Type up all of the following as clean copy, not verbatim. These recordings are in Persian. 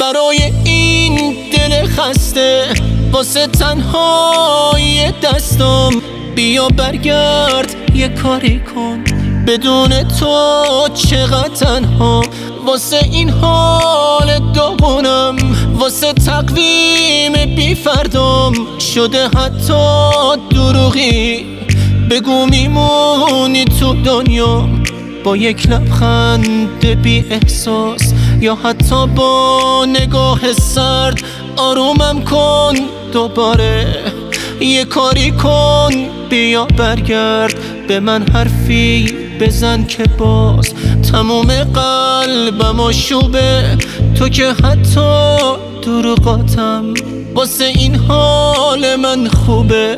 برای این دل خسته، واسه تنهایی دستم، بیا برگرد یه کاری کن. بدون تو چقدر تنها، واسه این حال داغونم، واسه تقویم بی فردام شده حتی دروغی. بگو میمونی تو دنیا با یک لبخند بی احساس، یا حتی با نگاه سرد آرومم کن دوباره. یه کاری کن، بیا برگرد به من حرفی بزن که باز تموم قلبم آشوبه. تو که حتی دروغاتم واسه این حال من خوبه.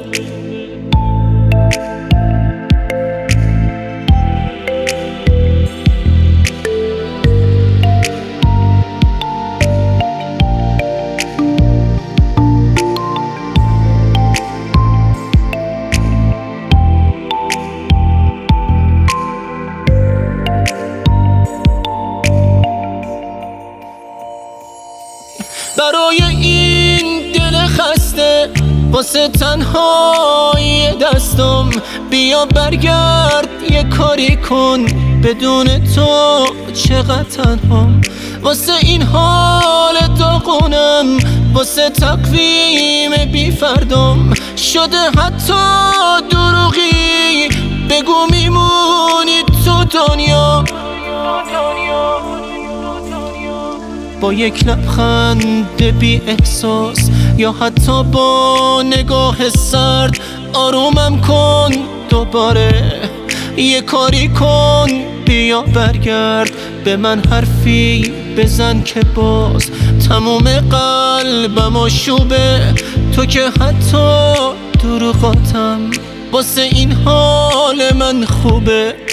برای این دل خسته، واسه تنهایی دستم، بیا برگرد یه کاری کن. بدون تو چقدر تنهام، واسه این حال داغونم، واسه تقویم بی فردام شده حتی دروغی. بگو میمونی تو دنیا با یک لبخند بی احساس، یا حتی با نگاه سرد آرومم کن دوباره. یه کاری کن، بیا برگرد به من حرفی بزن که باز تموم قلبم آشوبه. تو که حتی دروغاتم واسه این حال من خوبه.